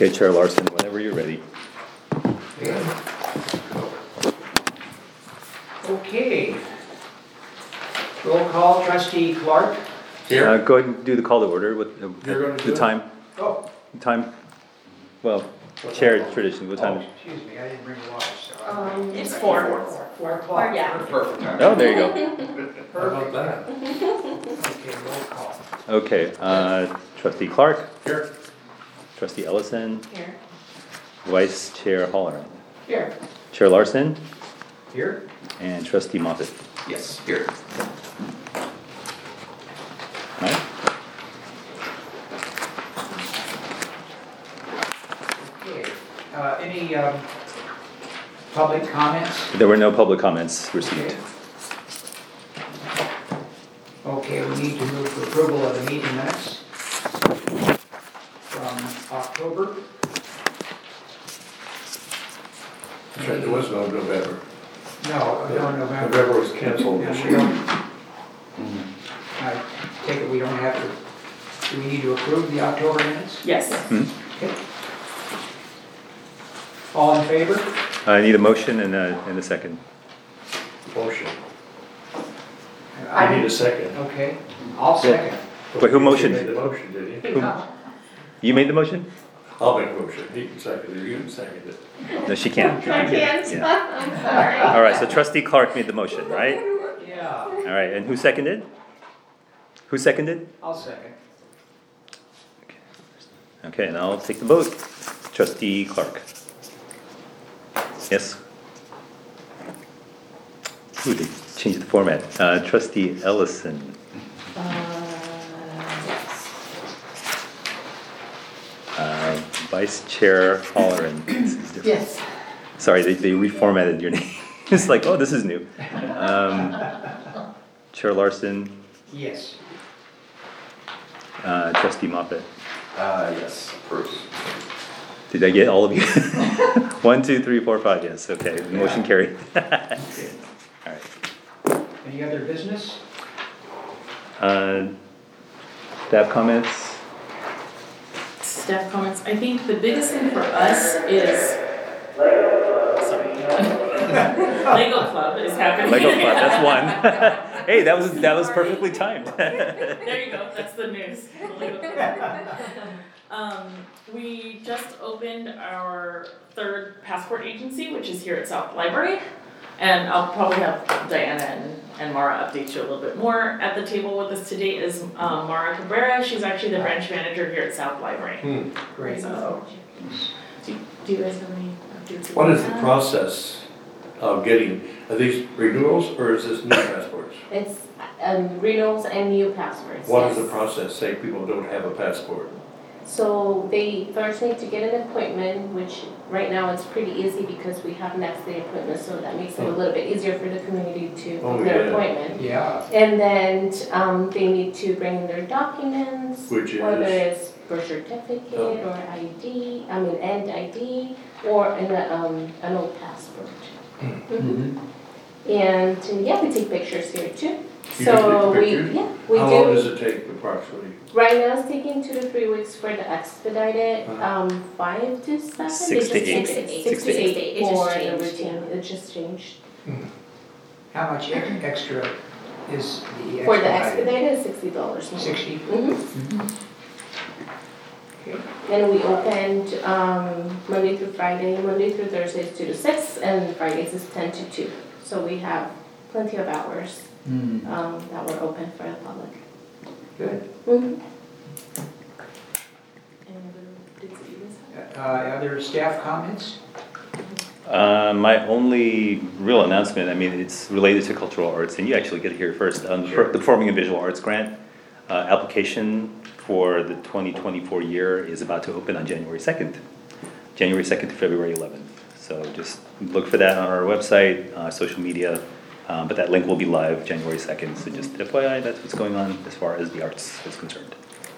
Okay, Chair Larson, whenever you're ready. Okay. Roll call, Trustee Clark. Here. Go ahead and do the call to order with You're gonna do the it? time. Oh, Well, chair tradition. What time? excuse me, I didn't bring water, so. It's 4. 4 o'clock. Yeah. Perfect time. Oh, there you go. How about that? Okay, roll call. Okay, Trustee Clark, Here. Trustee Ellison, Here. Vice Chair Halloran, Here. Chair Larson, Here? and Trustee Moffitt. Yes, here. All right. Okay. Any public comments? There were no public comments received. Okay, we need to move for approval of the meeting minutes from October. That's right, there was no November. No, November. November was canceled And this we year. don't, I take it we don't have to, do we need to approve the October minutes? Yes. Okay. All in favor? I need a motion and a second. Motion. I need a second. Okay, I'll second. Wait, who motioned? You made the motion, did you? You made the motion? I'll make a motion. He can second it, you can second it. No, she can't. I can't. Yeah. I'm sorry. All right, so Trustee Clark made the motion, right? Yeah, All right, and who seconded? Who seconded? I'll second. Okay, and I'll take the vote. Trustee Clark. Yes? Ooh, they changed the format. Trustee Ellison. Yes. Vice Chair Halloran. This is different. Yes. Sorry, they reformatted your name. It's like, oh, this is new. Chair Larson, Yes. Trustee Moffitt. Yes, approved. Did I get all of you? 1, 2, 3, 4, 5, yes, okay, motion carried. All right. Any other business? Staff comments? Staff comments. I think the biggest thing for us is, sorry, Lego Club is happening. Lego Club, that's one. Hey, that was perfectly timed. There you go, that's the news. The Lego Club. We just opened our 3rd passport agency, which is here at South Library. And I'll probably have Diana and Mara update you a little bit more. At the table with us today is Mara Cabrera. She's actually the branch manager here at South Library. Great. So, do you guys have any updates? What about is the that? process of getting, are these renewals or is this new passports? It's renewals and new passwords. What is yes. the process, say people don't have a passport? So they first need to get an appointment, which right now it's pretty easy because we have next day appointments, so that makes it a little bit easier for the community to Oh, book their yeah. appointment. Yeah, And then they need to bring in their documents, Which whether is? it's birth certificate Oh. or ID, and ID, or an old passport. Mhm. And yeah, we take pictures here too. You So can take we pictures? we How do. long does it take approximately? Right now it's taking 2 to 3 weeks for the expedited, Uh-huh. 5 to 7. 6 to 8. 6 to 8 It just for the changed, routine, it just changed. How much extra is the For the expedited? expedited, $60 more. 60? Mhm. Okay. And we opened, Monday through Friday, Monday through Thursday is 2 to 6, and Fridays is 10 to 2. So we have plenty of hours, that were open for the public. Good. Mhm. Any other updates that you guys have? Other staff comments? My only real announcement, I mean, it's related to cultural arts, and you actually get to hear it first. The Performing and Visual Arts Grant application for the 2024 year is about to open on January 2nd to February 11th. So just look for that on our website, social media, but that link will be live January 2nd. So just FYI, that's what's going on as far as the arts is concerned.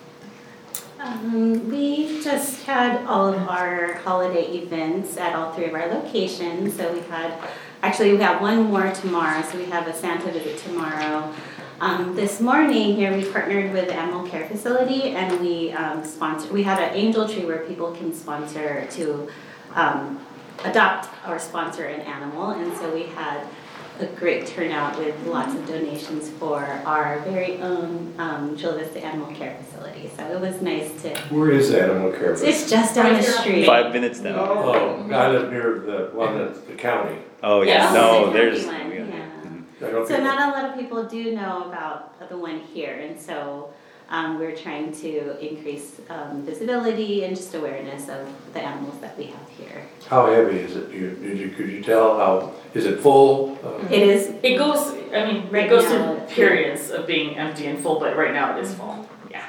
We just had all of our holiday events at all 3 of our locations. So we have one more tomorrow. So we have a Santa visit tomorrow. This morning here, we partnered with the Animal Care Facility and we we had an angel tree where people can sponsor to adopt or sponsor an animal. And so we had a great turnout with lots of donations for our very own Chula Vista Animal Care Facility. So it was nice to, Where is the animal care? it's just down the street. 5 minutes now. Oh, I live near the one that's the county. Oh, yeah, Yes. no, The there's, county one, yeah. yeah. I don't So think- not a lot of people do know about the one here, and so we're trying to increase visibility and just awareness of the animals that we have here. How heavy is it? Could you tell how, is it full? It is, It goes, I mean, Right it goes now, through periods of being empty and full, but right now it is full, yeah.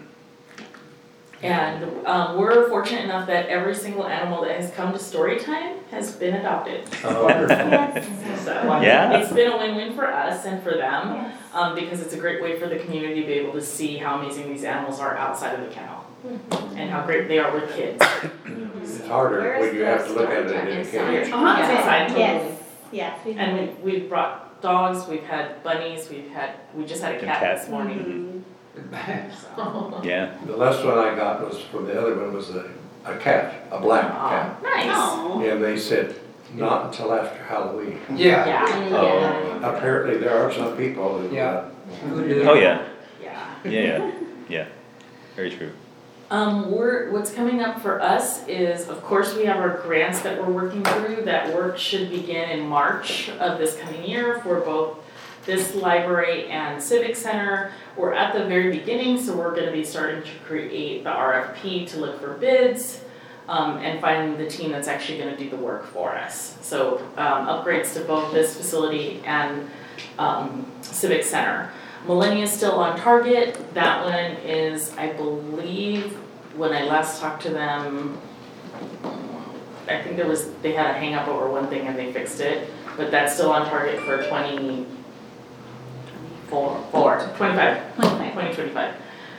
And we're fortunate enough that every single animal that has come to Storytime has been adopted. yes, So Yeah? it's been a win-win for us and for them, because it's a great way for the community to be able to see how amazing these animals are outside of the kennel. And how great they are with kids. It's harder when you have to look at it in a cage. It's inside, totally. yes, we have. And we've brought dogs, we've had bunnies, we just had a And cat cats. this morning. Mhm. Yeah, The last one I got was from the other one was a cat, a black cat. Aw, nice. Oh. And they said, not until after Halloween. Yeah. Yeah, Yeah. Apparently, there are some people who. Yeah. oh, yeah, yeah. yeah, very true. What's coming up for us is, of course, we have our grants that we're working through. That work should begin in March of this coming year for both this library and Civic Center. We're at the very beginning, so we're gonna be starting to create the RFP to look for bids, and finding the team that's actually gonna do the work for us. So, upgrades to both this facility and, Civic Center. Millennia is still on target. That one is, I believe, when I last talked to them, I think they had a hang up over one thing and they fixed it, but that's still on target for 2025.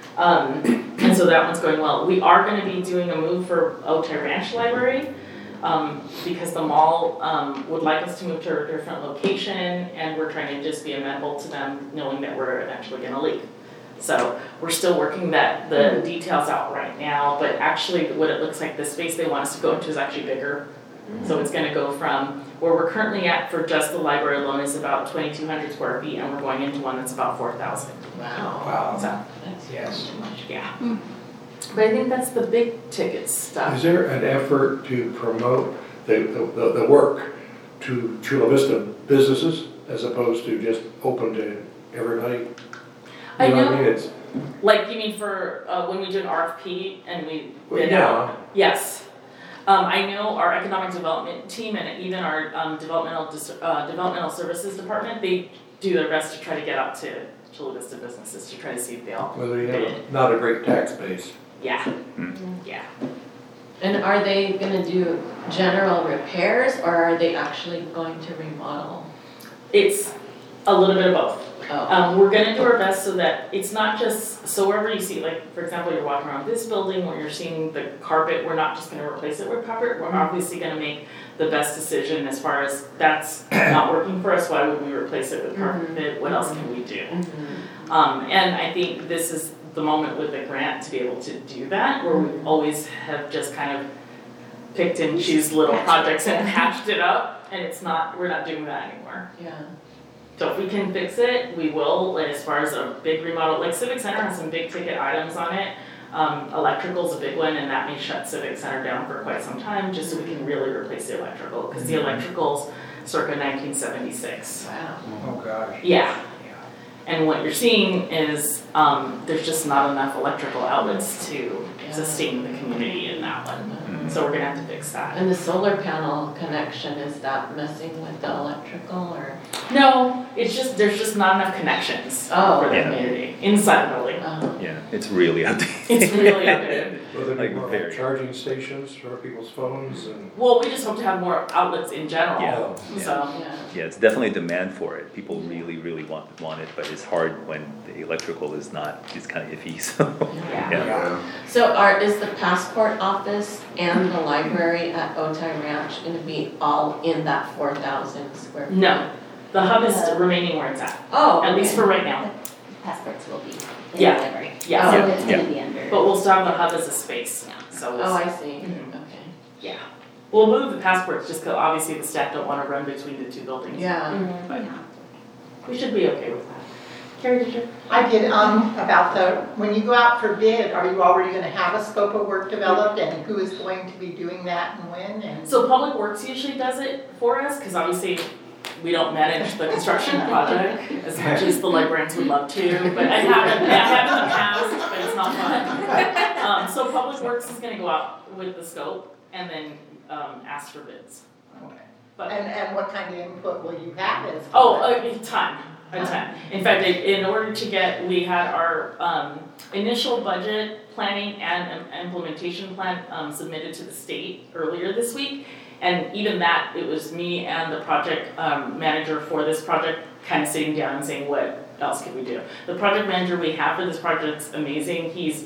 And so that one's going well. We are gonna be doing a move for Otay Ranch Library, because the mall, would like us to move to a different location, and we're trying to just be amenable to them, knowing that we're eventually gonna leave. So we're still working the details out right now, but actually what it looks like, the space they want us to go into is actually bigger. So it's gonna go from where we're currently at for just the library alone is about 2,200 square feet, and we're going into one that's about 4,000. Wow. So, Yes. yeah. But I think that's the big ticket stuff. Is there an effort to promote the work to Chula Vista businesses as opposed to just open to everybody? I You what know. I mean? It's, Like, you mean for, when we did an RFP and we bid yeah. out? Yes. I know our economic development team and even our, developmental services department, they do their best to try to get out to Chula Vista businesses to try to see if they'll Well, we bid. have not a great tax base. Yeah, yeah. And are they gonna do general repairs or are they actually going to remodel? It's a little bit of both. Oh, We're gonna do our best so that it's not just, so wherever you see, like, for example, you're walking around this building where you're seeing the carpet, we're not just gonna replace it with carpet, we're obviously gonna make the best decision as far as that's not working for us, why would we replace it with carpet, what else can we do? And I think this is the moment with the grant to be able to do that, where we always have just kind of picked and choose little projects and patched it up, and we're not doing that anymore. yeah. So if we can fix it, we will, like, as far as a big remodel, like Civic Center has some big ticket items on it. Electrical's a big one, and that may shut Civic Center down for quite some time, just so we can really replace the electrical, because the electrical's circa 1976. Wow. Oh, gosh. Yeah, Yeah. and what you're seeing is, there's just not enough electrical outlets to sustain the community in that one. So we're gonna have to fix that. And the solar panel connection, is that messing with the electrical or? No, it's just, there's just not enough connections Oh, for the yeah. community inside the building. Yeah, it's really outdated. It's really outdated. Will there be Like more very. charging stations for people's phones and? Well, we just hope to have more outlets in general, Yeah. so. Yeah. Yeah, it's definitely a demand for it. People really, really want it, but it's hard when the electrical is not, it's kind of iffy, so. Yeah. So is the passport office and the library at Otay Ranch gonna be all in that 4,000 square feet? No, The hub is remaining where it's at, Oh, at least okay. for right now. Passports will be in the Yeah. library. Yeah. So it's Yeah. gonna be under. But we'll still have the hub as a space, so we'll Oh, I see, Mhm. okay. yeah. We'll move the passports just because obviously the staff don't want to run between the two buildings. Yeah. But we should be okay with that. Carrie, did you? I did, about when you go out for bid, are you already gonna have a scope of work developed and who is going to be doing that and when and? So Public Works usually does it for us because obviously we don't manage the construction project as much as the librarians would love to, but I have in the past, but it's not fun. So Public Works is gonna go out with the scope and then, ask for bids. But, And what kind of input will you have as? a ton. In fact, in order to get, we had our, initial budget planning and implementation plan, submitted to the state earlier this week. And even that, it was me and the project, manager for this project kind of sitting down and saying, what else can we do? The project manager we have for this project's amazing.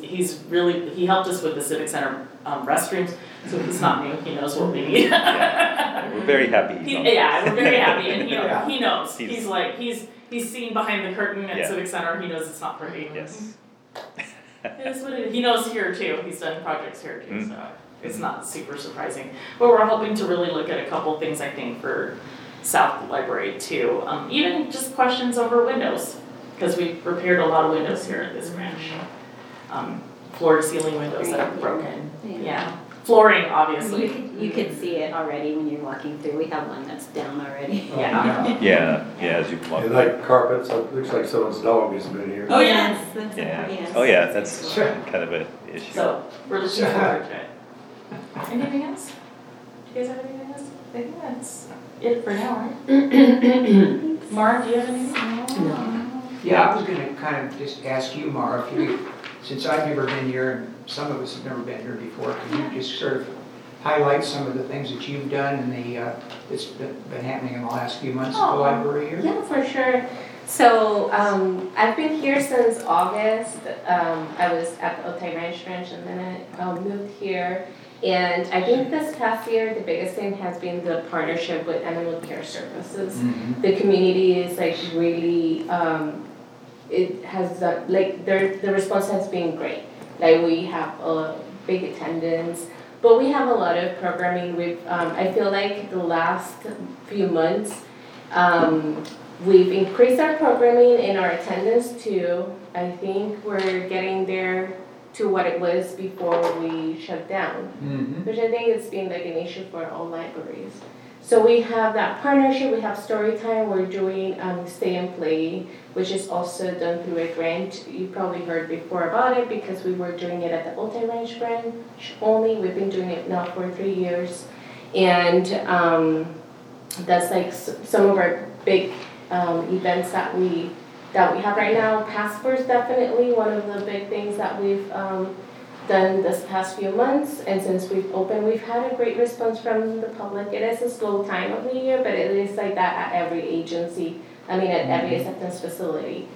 He helped us with the Civic Center, restrooms, so he's not new, he knows what we need. We're very happy he's on this. Yeah, we're very happy, and Yeah. he knows, He's- he's seen behind the curtain at Yeah. Civic Center, he knows it's not pretty. Yes. It is what it is. He knows here too, he's done projects here too, Mm. so it's not super surprising. But we're hoping to really look at a couple things, I think, for South Library too. Even just questions over windows, because we've repaired a lot of windows here at this branch. Floor to ceiling windows that are broken, yeah. Flooring, obviously. You could see it already when you're walking through. We have one that's down already. Yeah. Yeah, as you walk. And like carpets, it looks like someone's dog has been here. Oh, yeah. Yes, that's Yeah. yes. Oh, yeah, that's kind of an issue. So, we're looking forward to it. Anything else? Do you guys have anything else? I think that's it for now, right? Mara, do you have anything? No. Yeah, I was gonna kind of just ask you, Mara, if you, since I've never been here and some of us have never been here before, can you just sort of highlight some of the things that you've done and that's been happening in the last few months at the library here? Yeah, for sure. So I've been here since August. I was at the Otay Ranch and then I moved here. And I think this past year, the biggest thing has been the partnership with Animal Care Services. Mhm. The community is like really, it has, like, the response has been great. Like, we have a big attendance, but we have a lot of programming. I feel like the last few months, we've increased our programming and our attendance too. I think we're getting there to what it was before we shut down, Mhm. which I think it's been like an issue for all libraries. So we have that partnership, we have story time, we're doing Stay and Play, which is also done through a grant. You probably heard before about it because we were doing it at the Otay Ranch branch only. We've been doing it now for 3 years. And that's like some of our big events that we have right now. Passports definitely one of the big things that we've done this past few months, and since we've opened, we've had a great response from the public. It is a slow time of the year, but it is like that at every agency, at every acceptance facility.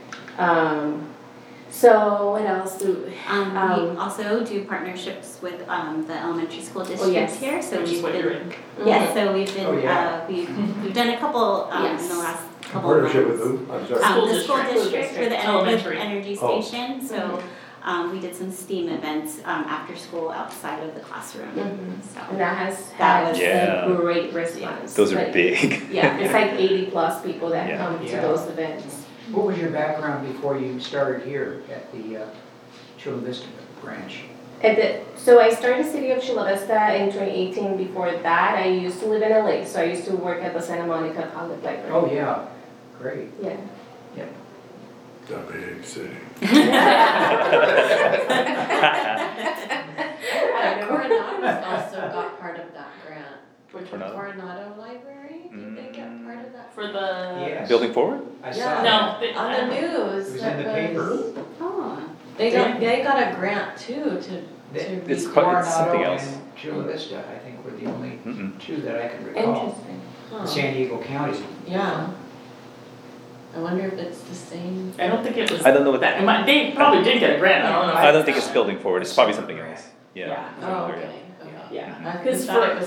So what else do, We also do partnerships with the elementary school districts yes. here, so Which is we've what you're been, in. yes, so we've been, Oh, yeah. we've done a couple in Yes. the last couple of months. Partnership with who? I'm sorry. School The school district. district for the Elementary. energy Oh. station, so we did some STEAM events after school outside of the classroom, and so. that has That had was- Yeah. a great response. Those are Like, big. Yeah, it's like 80+ people that Yeah. come to Yeah. those events. What was your background before you started here at the Chula Vista branch? So I started City of Chula Vista in 2018. Before that, I used to live in LA, so I used to work at the Santa Monica Public Library. Oh, yeah, great. Yeah. The big city. Coronado's also got part of that grant. Which Coronado? Coronado Library, did they get part of that? For the, Yes. Building forward? I saw Yeah. that. no, the- On the news. It was in the that paper. Oh, They got a grant too to It's be- quite- it's something Coronado else. and Chula Vista, I think, were the only Mm-mm. two that I can recall. Interesting. Huh. San Diego County. Yeah. I wonder if it's the same. I don't think it was I don't know what that, they probably did get a grant, I don't know. I don't think it's building forward, it's probably something else. Yeah. Yeah. Oh, okay, okay. Yeah, I because thought for, it was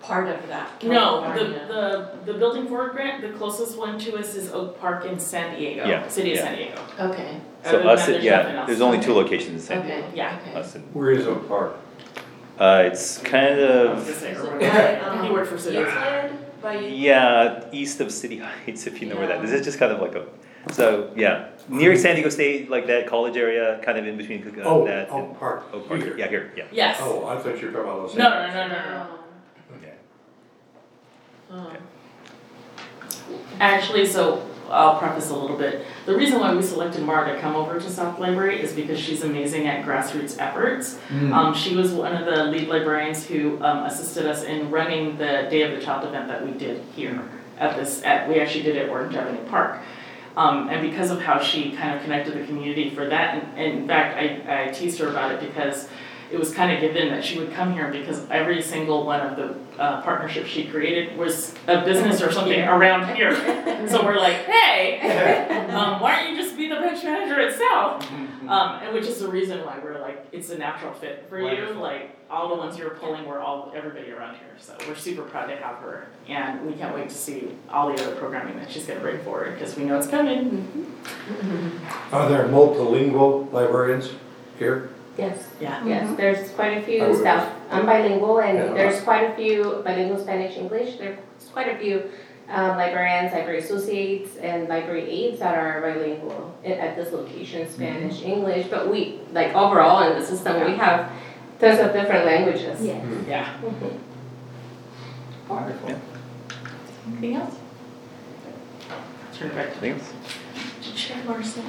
part of that? No, California? the Building Forward grant, the closest one to us is Oak Park in San Diego, Yeah, city of yeah. San Diego. Okay, So Other than us, that, there's nothing yeah, else. there's only two Okay. locations in San Diego. okay, Yeah. okay. Us and, Where is Oak Park? it's kind I was gonna of, say, Is or it whatever. by, You work for City. Euclid? By yeah, east of City Heights, if you know where that, Yeah. this is just kind of like a, so, yeah. Near San Diego State, like that college area, kind of in between that Oh, and Oak Park. Oak Park, Here. yeah, here, yeah. Yes. Oh, I thought you were talking about Los No, Angeles. no. Yeah. Oh. Actually, so I'll preface a little bit. The reason why we selected Mara to come over to South Library is because she's amazing at grassroots efforts. She was one of the lead librarians who assisted us in running the Day of the Child event that we did here we actually did it at Orange Avenue Park. And because of how she kind of connected the community for that, and in fact, I teased her about it because it was kind of given that she would come here because every single one of the partnerships she created was a business or something around here. So we're like, hey, why don't you just be the branch manager itself? And which is the reason why we're like, it's a natural fit for you. Wonderful. Like all the ones you're pulling were everybody around here. So we're super proud to have her, and we can't wait to see all the other programming that she's going to bring forward because we know it's coming. Are there multilingual librarians here? Yes, Yeah. yes, there's quite a I few would- staff, I'm bilingual, and Yeah. there's quite a few bilingual Spanish, English, there's quite a few librarians, library associates, and library aides that are bilingual at this location, Spanish, English, but we, like overall in the system, we have tons of different languages. Yeah. Yeah. Mhm. Wonderful. Anything else? Turn it back to Anything else? Chair Larson.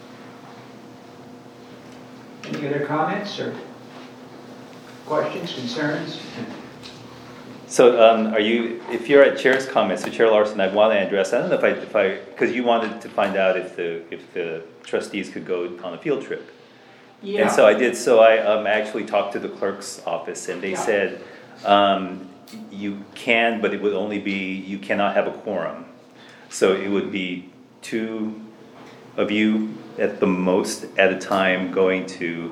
Any other comments or questions, concerns? So, are you, if you're at Chair's comments, so Chair Larson, I want to address, I don't know if I, because you wanted to find out if the trustees could go on a field trip. And so I did, so I actually talked to the clerk's office and they Yeah. said, you can, but it would only be, you cannot have a quorum. So it would be 2 of you at the most at a time going to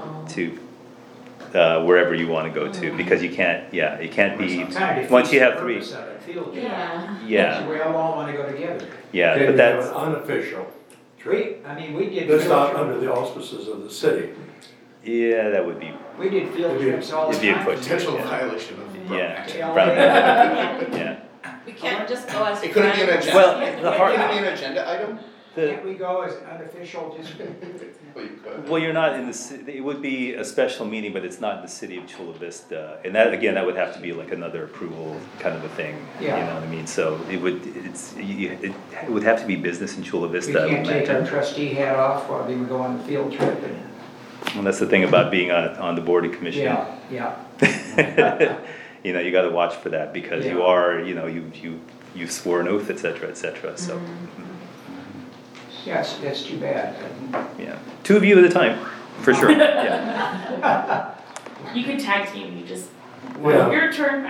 wherever you want to go to, because you can't, it can't be, once you have 3. Field trip. Yeah. Yeah, We all want to go together. yeah, Can but we have that's, an unofficial trip? We did That's field not trip- under the auspices of the city. yeah, that would be, We did field It'd be- trips all the it'd be a time. quick- Potential Yeah. violation of. yeah, Yeah. probably, yeah. We can't just go as. It couldn't be an agenda. Well, the hard- Couldn't it be an agenda item? Can't we go as unofficial, just, Well, you could. Well, you're not in the, it would be a special meeting, but it's not in the city of Chula Vista. And that, again, that would have to be like another approval kind of a thing, you know Yeah. what I mean? So it would, it would have to be business in Chula we Vista, I would can't take our imagine. trustee hat off while we go on the field trip and, And that's the thing about being on the board and commission. yeah. You know, you gotta watch for that because you Yeah. are, you know, you swore an oath, et cetera, so, Yes, that's too bad. yeah. 2 of you at a time, for sure, yeah. You could tag team, you just, Yeah. your turn.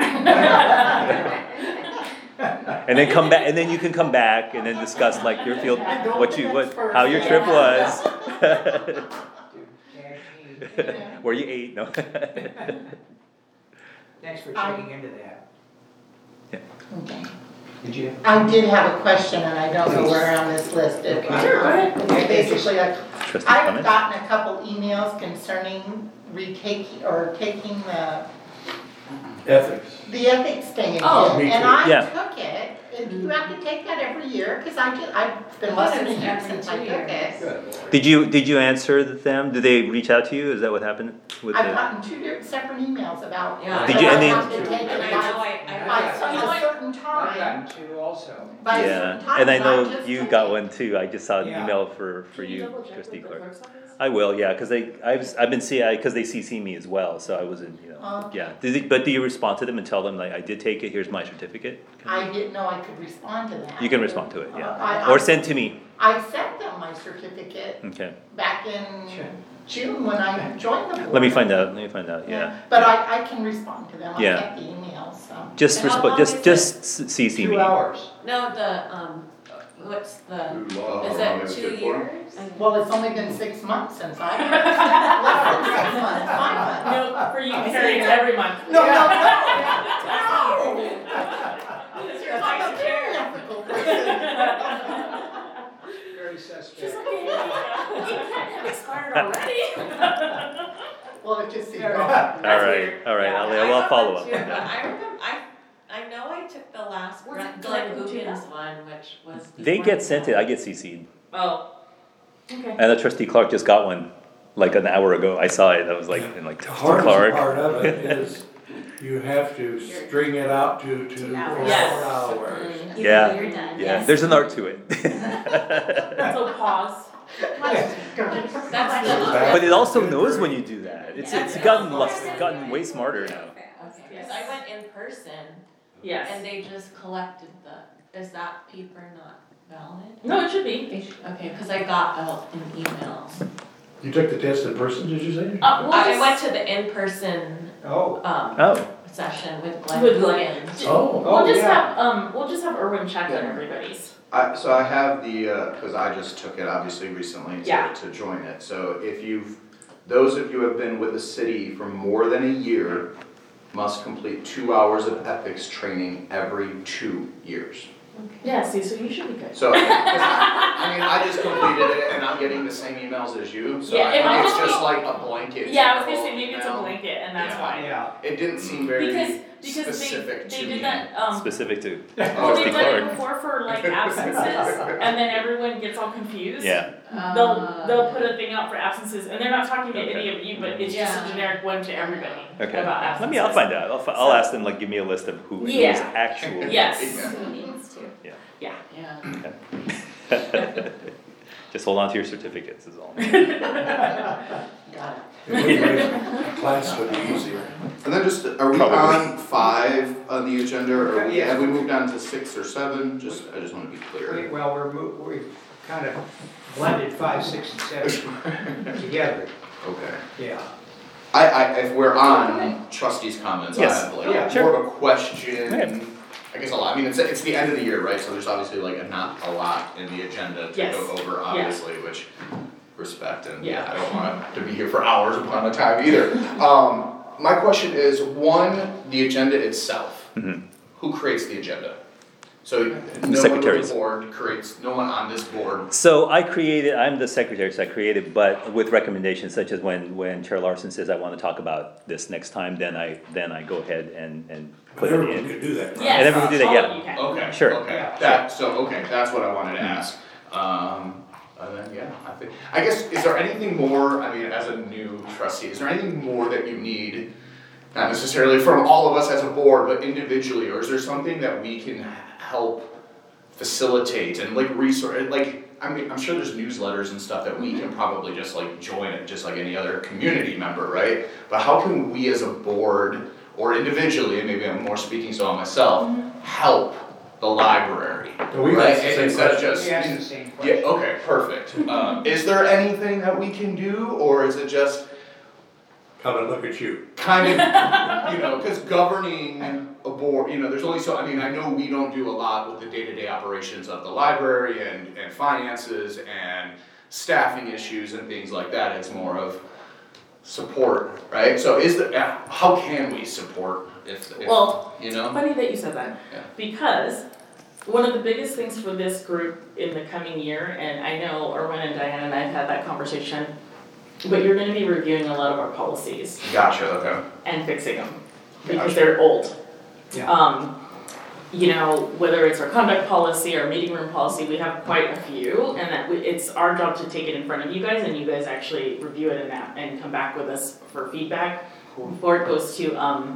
And then come back, and then you can come back and then discuss like your field, how your trip was. Where you ate, no? Thanks for checking into that. Okay. Did you? I did have a question, and I don't know where on this list it Okay. Sure, go ahead. Okay, basically, Trustee I've comments? gotten a couple emails concerning taking Ethics. the ethics thing again. Oh, me And too. I Yeah. took it, and do you have to take that every year? Cause I've been I thought less it than a was year every since 2 I took years. it. Did you answer them? Did they reach out to you? Is that what happened with I've the? gotten 2 separate emails about. Yeah. Did you- and I then- have to take it And I know by I- a certain I've time, gotten 2 also. by a Yeah, certain time. and I know just you took got it. one too. I just saw an Yeah. email for Can you, double check trustee with the clerk. clerk's office? I will, yeah, cause I've been seeing, cause they CC me as well, so I wasn't, you know, Oh. yeah. But do you respond to them and tell them like, I did take it, here's my certificate? I didn't know I could respond to that. You can respond to it, yeah. I- Or send to me, I sent them my certificate okay. back in Sure. June when I joined the board. Let me find out, yeah. But I can respond to them, I Yeah. get the emails, so. Just And how respond, long just, is just CC 2 me. hours. No, what's the, is it 2 years? Well, it's only been 6 months since I, less than 6 months, 5 months. No, for you, Carrie, it's every month. No, no, no, started already. Well, it just seemed All odd. All right, I'll follow up on I that. remember, I know I took the last Was it Glenn Glenn Guggen's one, which was. They before get sent it, I get CC'd. Oh, okay. And Trustee Clark just got one, like an hour ago, I saw it, I was like, and like, The Trustee hardest Clark. part of it is you have to string it out to 4 hours. Yes. hours. Yeah. You're done, Yeah, yes. there's an art to it. So pause. That's But it also knows when you do that, it's gotten way smarter now. Okay, cause I went in person and Yes. they just collected is that paper not valid? No, it should be. Okay, cause I got an email. You took the test in person, did you say? We'll I just- went to the in-person, Oh, Oh, session with Glenn With Glenn. Guggen. Oh. We'll just have Erwin check on Yeah. everybody's. So I have the, cause I just took it obviously recently Yeah. to join it, so if those of you who have been with the city for more than a year must complete 2 hours of ethics training every 2 years. Yeah, see, so you should be good. So, 'cause I just completed it and I'm getting the same emails as you, so Yeah, it might I think it's just just be- like a blanket. Yeah, I was gonna say general maybe it's a email. blanket and that's Yeah. why. yeah. It didn't seem very Because specific they to did me. that, specific to well, Trustee they've done it Clark. before for like absences, and then everyone gets all confused. Yeah, They'll put a thing out for absences, and they're not talking to Okay. any of you, but it's just a Yeah. generic one to everybody okay. about absences. I'll find out, I'll ask them, like, give me a list of who is Yeah. actual. Yes. Who needs to? Yeah. Just hold on to your certificates is all. Got it. It would make class would be easier. And then just, are we Probably. on 5 on the agenda, or Yeah. have we moved on to 6 or 7? I just wanna be clear. Well, we've kind of blended 5, 6, and 7 together, Okay. yeah. If we're on trustees' comments, I Yes. have Yeah, like sure. more of a question. Okay. I guess a lot, I mean, it's the end of the year, right, so there's obviously like not a lot in the agenda to Yes. go over, obviously, which respect, and Yeah. I don't want to be here for hours upon a time either. My question is, one, the agenda itself. Mhm. Who creates the agenda? So no one on the secretaries. board creates, no one on this board. So I'm the secretary, so I created, but with recommendations such as when Chair Larson says I wanna talk about this next time, then I go ahead and put it Everyone in. could do that, right? Yes. And everyone do that, all yeah. of you can. Okay, Sure. okay, Yeah. okay, that's what I wanted to ask. And then, yeah, I guess, is there anything more, I mean, as a new trustee, is there anything more that you need? Not necessarily from all of us as a board, but individually, or is there something that we can help facilitate and like resource, like, I mean, I'm sure there's newsletters and stuff that we can probably just like join it, just like any other community member, right? But how can we as a board, or individually, and maybe I'm more speaking so on myself, help the library, Well, we right? asked the same Instead of question. just, We asked the same yeah, question. okay, perfect. Is there anything that we can do, or is it just Come and look at you. kind of, you know, because governing a board, you know, there's only so, I mean, I know we don't do a lot with the day-to-day operations of the library and finances and staffing issues and things like that. It's more of support, right? So how can we support if Well, you know? Funny that you said that, Yeah. because one of the biggest things for this group in the coming year, and I know Erwin and Diana and I have had that conversation, but you're gonna be reviewing a lot of our policies Gotcha, okay. and fixing them, because Gotcha. they're old. Yeah. You know, whether it's our conduct policy or meeting room policy, we have quite a few, and that it's our job to take it in front of you guys, and you guys actually review it and come back with us for feedback before it goes to,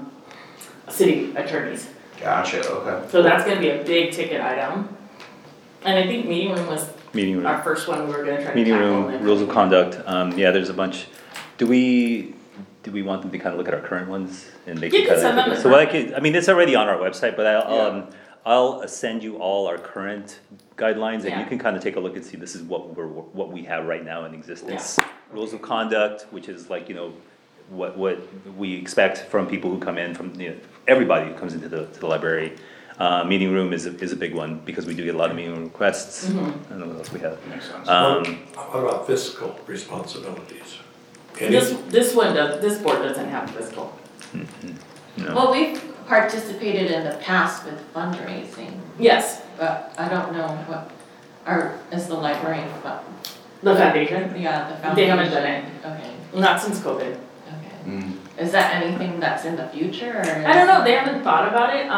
city attorneys. Gotcha, okay. So that's gonna be a big ticket item. And I think meeting room was Meeting room. our first one we were gonna try to tackle. Meeting room, and- rules of conduct, yeah, there's a bunch. Do we want them to kind of look at our current ones and they You can can kind send of? them So a- what I mean, it's already on our website, but I'll send you all our current guidelines and you Yeah. can kind of take a look and see this is what we have right now in existence. Rules of conduct, which is like, you know, what we expect from people who come in from, you know, everybody who comes into the library. Meeting room is a big one because we do get a lot of meeting room requests. I don't know what else we have. Makes sense. What about fiscal responsibilities? Any- This board doesn't have fiscal. No. Well, we've participated in the past with fundraising, Yes, but I don't know what is the librarian The foundation, Yeah, the they foundation. haven't done it, Okay, not since COVID. okay. Mm. Is that anything that's in the future or? I don't know, they haven't thought about it,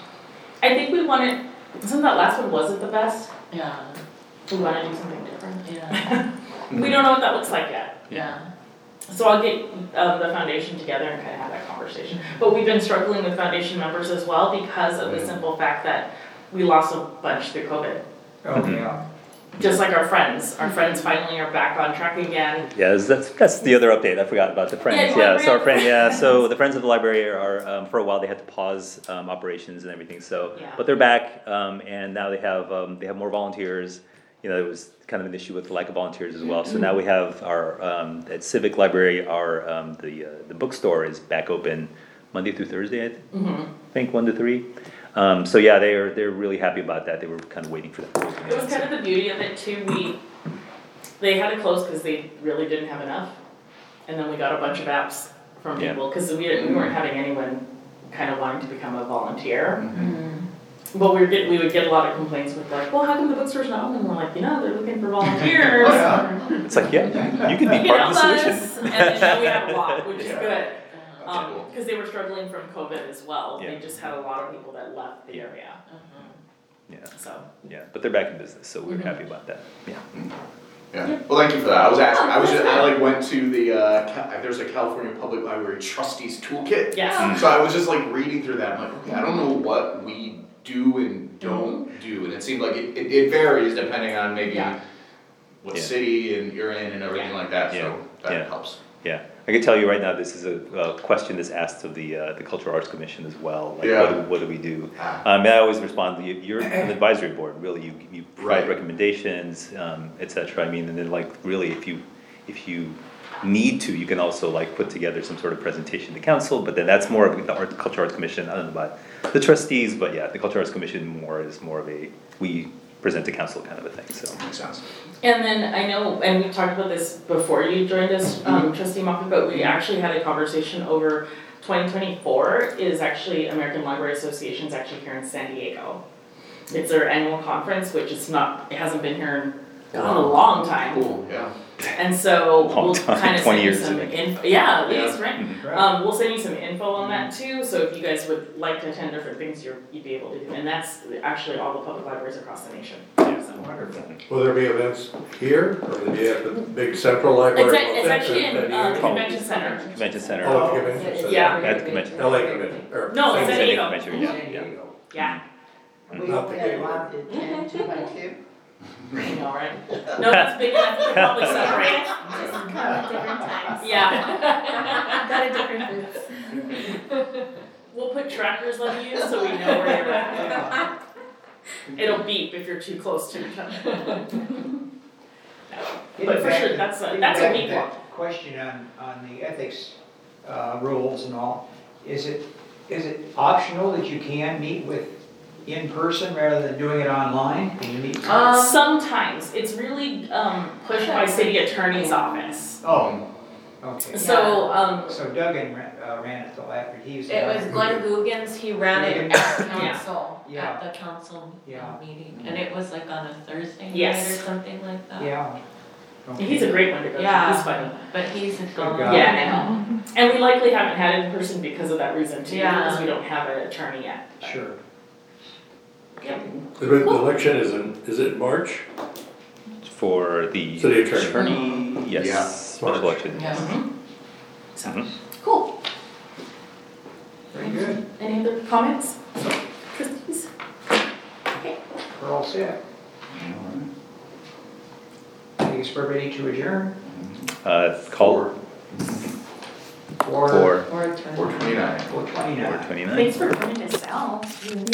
I think we wanted, since that last one wasn't the best, Yeah, we wanna do something different. yeah, We don't know what that looks like yet. yeah. So I'll get the foundation together and kind of have that conversation. But we've been struggling with foundation members as well because of the simple fact that we lost a bunch through COVID. Oh, yeah. Just like our friends finally are back on track again. Yeah, that's the other update, I forgot about the Yeah, Friends, you wanna yeah, so our bring up friend, yeah, so the Friends of the Library are, for a while, they had to pause, operations and everything, so, Yeah. but they're back, and now they have more volunteers. You know, there was kind of an issue with the lack of volunteers as well, so now we have our, at Civic Library, our, the bookstore is back open Monday through Thursday, I think, 1 to 3. So yeah, they're really happy about that, they were kind of waiting for that to open. It was kind of the beauty of it too, they had to close because they really didn't have enough. And then we got a bunch of apps from Yeah. people, because we weren't having anyone kind of wanting to become a volunteer. Mm-hmm. But we would get a lot of complaints with like, well, how come the bookstore's not open? And we're like, they're looking for volunteers. It's like, yeah, you could be You part can of the help solution. us. And then now we have a lot, which is Yeah. good. Uh-huh. Cool. Because they were struggling from COVID as well. They Yeah. just had a lot of people that left the area, Uh-huh. Yeah, so. yeah, but they're back in business, so we're happy about that, yeah. Yeah, well, thank you for that. I like went to the, there's a California Public Library Trustees Toolkit. Yes. So I was just like reading through that, I'm like, okay, I don't know what we do and don't do, and it seemed like it varies depending on maybe Yeah. what Yeah. city and you're in and everything like that, so Yeah. that Yeah. helps. Yeah, I can tell you right now, this is a question that's asked of the Cultural Arts Commission as well, like Yeah. what do we do? Ah. I always respond, you're an advisory board, really, you provide Right. recommendations, et cetera, I mean, and then like, really, if you need to, you can also like put together some sort of presentation to council, but then that's more of the Cultural Arts Commission, I don't know about the trustees, but yeah, the Cultural Arts Commission is more of a, we present to council kind of a thing, so. Makes sense. And then I know, and we talked about this before you joined us, Trustee Moffett, but we actually had a conversation over 2024 is actually American Library Association's actually here in San Diego. It's their annual conference, which is not, it hasn't been here in a long time. Cool, yeah. And so Long we'll time, kind of 20 send you years, I some think. info, yeah, at least, right? Right. We'll send you some info on that too, so if you guys would like to attend different things, you'd be able to do, and that's actually all the public libraries across the nation. So. Wonderful. Will there be events here, or will it be at the big central library? It's actually in the Here? convention center. Convention Center. Oh, at the convention center. Yeah. At the convention. LA convention, or. No, San San Diego Diego. Convention, yeah, San yeah. Diego. Yeah, We Not open the it gateway. up at 10, 2 by 2. I know, right? No, that's big enough to probably separate. Just come at different times. Yeah. Got a different booths. We'll put trackers on you so we know where you're at. It'll beep if you're too close to each other. But for sure, that's a Getting weak back one. to that question on the ethics rules and all, is it optional that you can meet in person rather than doing it online? Can you meet? Sometimes, it's really pushed by city attorney's office. Oh, okay. So, So Duggan ran it the last, he was. It was Glenn Guggens, he ran it at council, Yeah. at the council Yeah. meeting, and it was like on a Thursday night or Yes. something like that. Yeah. Okay. he's a great one to go to, Yeah. he's funny. But he's gone. guy. Yeah, I know. And we likely haven't had it in person because of that reason too, Yeah. because we don't have an attorney yet. Sure. Yep. The election is it March? For the City attorney. yes, Yeah. special election. Yeah. Mhm. Cool. Very good. Any other comments? Trustees? We're all set. I guess we're ready to adjourn. Call Or for Or 429. 4:29. 4:29. Thanks for pointing this out.